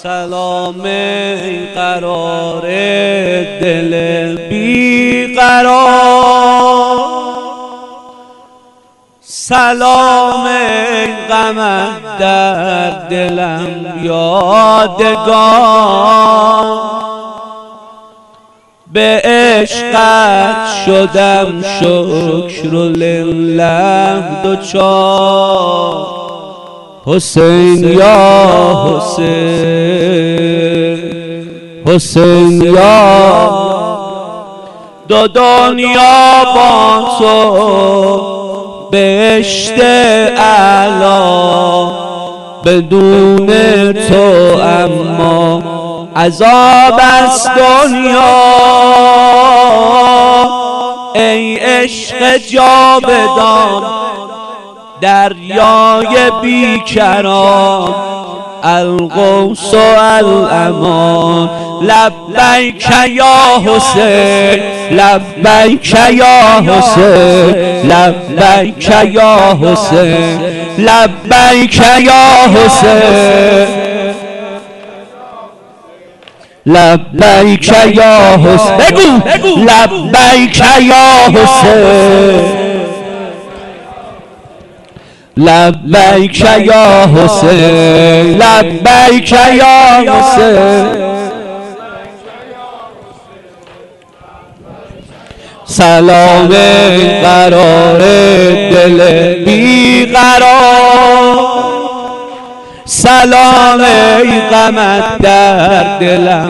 سلام ای قرار دل بیقرار، سلام ای غمت در دلم یادگار. به عشقت شدم شکر لله دوچار. حسین یا حسین، حسین یا دو دنیا با تو بهشت اعلی، بدون تو اما عذاب است دنیا. ای عشق جاودان دریای بیکران، الغوث و الامان. لبیک یا حسین، لبیک یا حسین، لبیک یا حسین، لبیک یا حسین، لبیک یا حسین. بگو لبیک یا حسین، لبیک یا حسین، لبیک یا حسین. سلام قرار دل بیقرار، سلام ای غمت در دلم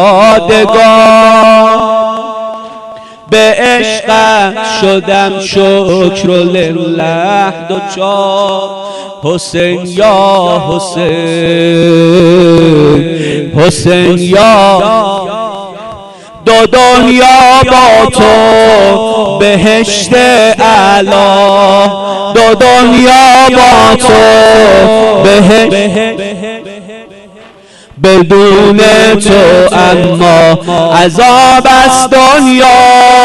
یادگار. به عشقت شدم شکر لله دوچار. حسین یا حسین، حسین یا دو دنیا با تو بهشت اعلی، دو دنیا با تو بهشت، بدون تو اما عذاب است دنیا.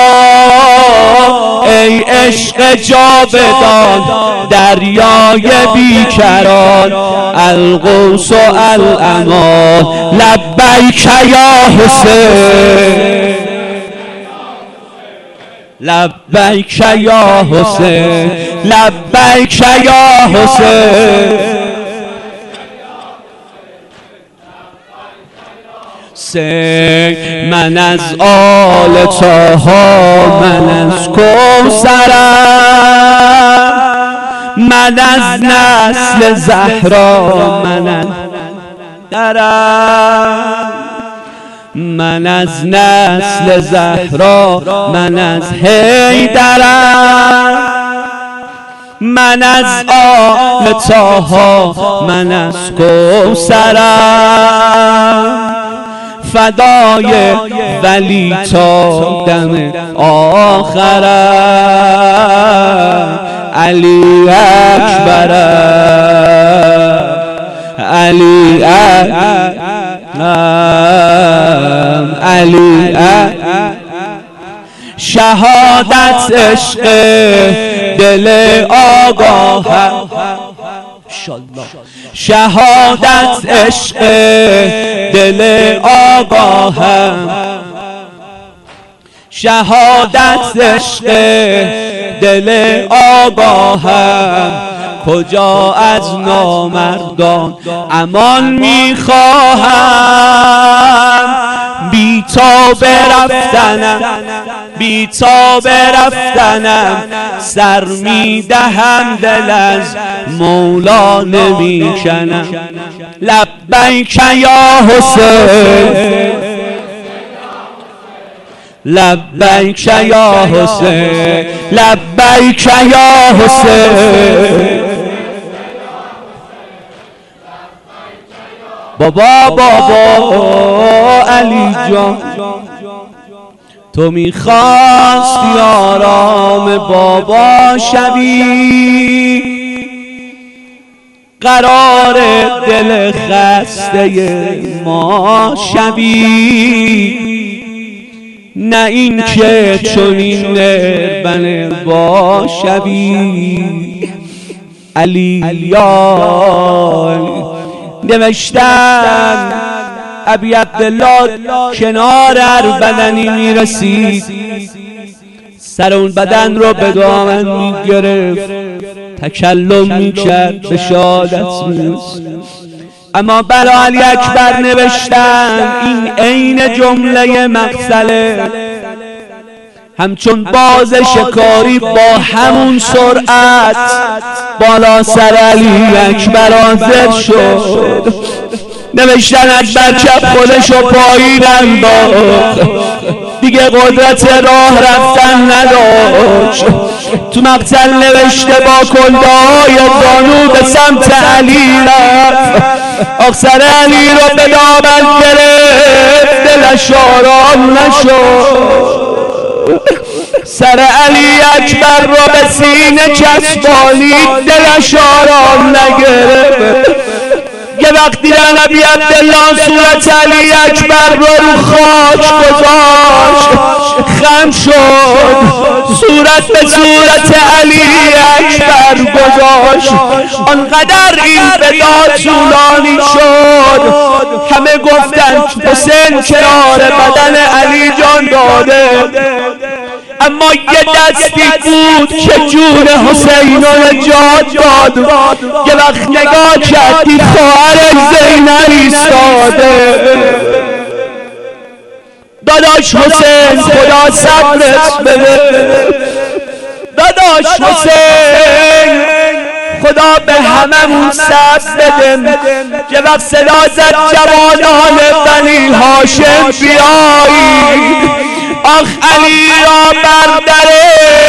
ای عشق جاودان دریای بیکران، الغوث و الامان. لبیک یا حسین، لبیک یا حسین، لبیک یا حسین. من از آل طه، من از کوثرم، من از نسل زهرا، من از درم، من از نسل زهرا، من از حیدرم، من از آل طه، من از کوثرم. فدای ولی تا دم آخرم، علی اکبرم، علی اکبرم، علی اکبرم. شهادت عشق دل آگاهم، شهادت عشق دل آگاهم، شهادت عشق دل آگاهم. کجا از نامردان امان میخواهم، بی تاب رفتنم، بی تاب رفتنم. سر میدهم دل از مولا نمیکنم. لبیک یا حسین، لبیک یا حسین، لبیک یا حسین. بابا بابا علی جان، تو میخواستی آرام بابا شوی، قرار دل خسته ما شوی. نه این که چنین نربن با شوی. علی نوشتن ابی عبدالله کنار هر بدنی میرسید، سر اون بدن رو به دامن میگرفت، تکلم میکرد، به شهادت میرسید. اما برای علی اکبر نوشتن این عین جمله مقتله، همچون باز شکاری با همون سرعت بالا سر علی اکبر حاضر شد. نوشتن اکبر چپ خودشو پایین انداخت، دیگه قدرت راه رفتن نداشت. تو مقتل نوشته با کلده‌های زانو به سمت علی رفت، آخ سر علی رو به دامن گرفت، دلش آرام نشد. سر علی اکبر رو به سینه چسبانید، دلش آرام نگرفت. یه وقت دیدن ابی عبدالله صورت علی اکبر رو خاک گذاشت، خم شد، صورت به صورت علی اکبر گذاشت. آنقدر این فدا طولانی شد همه گفتن حسین کنار بدن علی جان داده، اما یه دستی بود که جون حسین رو نجات داد. یه وقت نگاه کردی خواهر زینب ایستاده، داداش حسین خدا صبرت بده، داداش حسین خدا به هممون صبر بده. یه وقت صدا زد جوانان بنی هاشم بیایید، آخ علی را بردره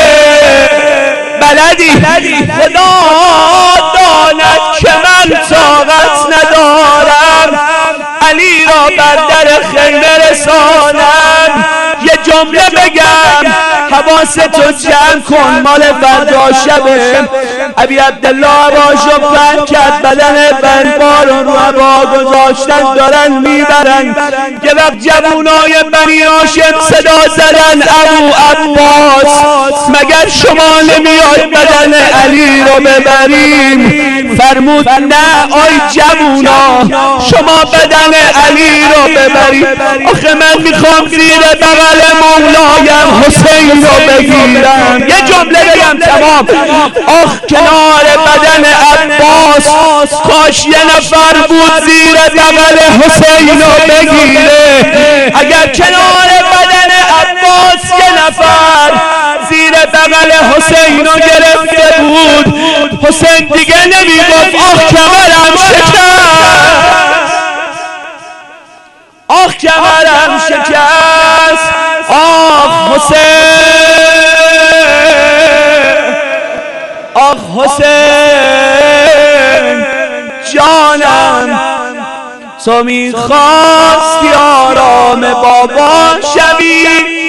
بلدی، خدا داند که من طاقت ندارم علی را بردر خیمه رسانم. یه جمله بگم حواستو جمع کن، مال فردا شبه. ابی عبدالله هواشو بند کرد، بدن بنبار رو هوا گذاشتن دارن میبرن. یه وقت جوانای بنی هاشم صدا زدن ابو عباس مگر شما نمیاد بدن علی رو ببریم؟ فرمود نه آی جوونا، شما بدن علی رو ببرید، آخه من میخوام زیر بغل مولایم حسین رو بگیرم. یه جمله بگم تمام. آخ کنار بدن عباس کاش یه نفر بود زیر بغل حسین رو بگیره. اگر کنار بدن عباس یه نفر زیر بغل حسین رو گرفته بود، حسین دیگه نمیگفت آخ کمرم شکست، آخ کمرم شکست، آخ حسین، آخ حسین جانم. تو میخواستی آرام بابا شوی،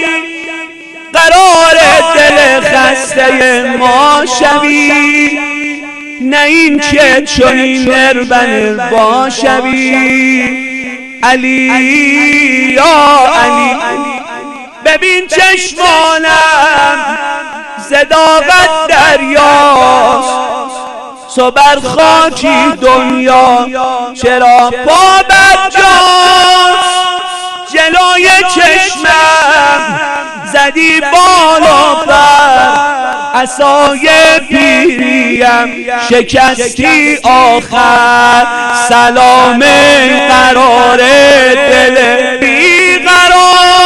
قرار دل خسته ما شوی، نه این که چنین نربن با شوی. علی یا علی ببین چشمانم صداقت دریاست، تو بر خاکی دنیا چرا پا برجاست؟ جلوی چشمم زدی بالا بر، عصای پیریم شکستی آخر، سلام قرار دل بیقرار،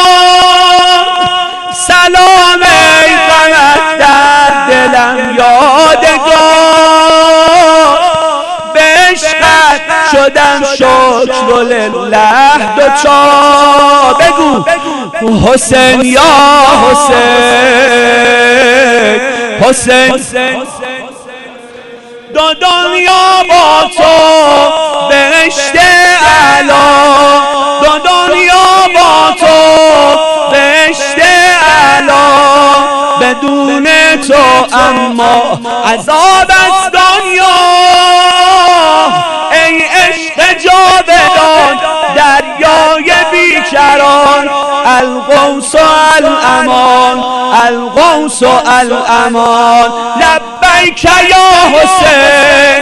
سلام غمت در دلم یادگار، به عشقت شدم شکر لله دوچار. بگو حسین یا حسین، حسین دو دنیا با تو بهشت اعلی، دو دنیا با تو بهشت اعلی، بدون تو اما عذاب از دنیا. ای عشق جاودان دریای بیکران، الغوث و الامان، الغوث و الامان، لبیک یا حسین.